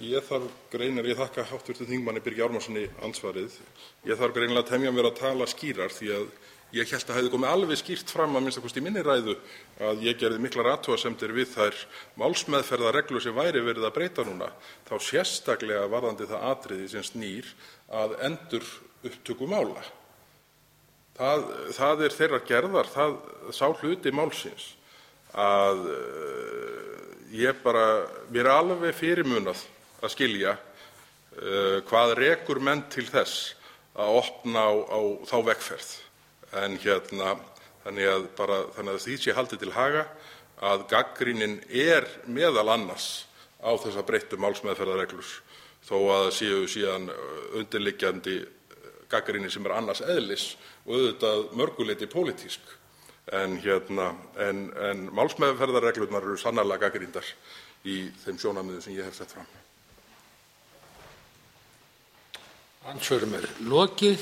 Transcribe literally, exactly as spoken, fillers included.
Ég þarf greinilega, ég þakka háttvirtum þingmanni Birgi Ármannssyni andsvarið. Ég þarf greinilega að temja mér að tala skýrar því að ég hélt að hefði komið alveg skýrt fram, að minnsta kosti í minni ræðu, að ég gerði miklar athugasemdir við þær málsmeðferðarreglur sem væri verið að breyta núna, þá sérstaklega varðandi það atriði sem snýr að endurupptöku mála. Það, það er þeirrar gerðar, það, sá hluti málsins, að ég bara, mér er alveg fyrirmunað að skilja uh, hvað rekur menn til þess að opna á, á þá vegferð. En hérna, þannig að, bara, þannig að því sé haldið til haga að gagnrýnin er meðal annars á þessa breyttu málsmeðferðarreglur, þó að séu síðan undirliggjandi gagnrýni sem er annars eðlis og auðvitað mörgu leyti pólitísk. En, hérna, en, en málsmeðferðarreglurnar eru sannarlega gagnrýndar í þeim sjónarmiðum sem ég hef sett fram. Andsvörum er lokið.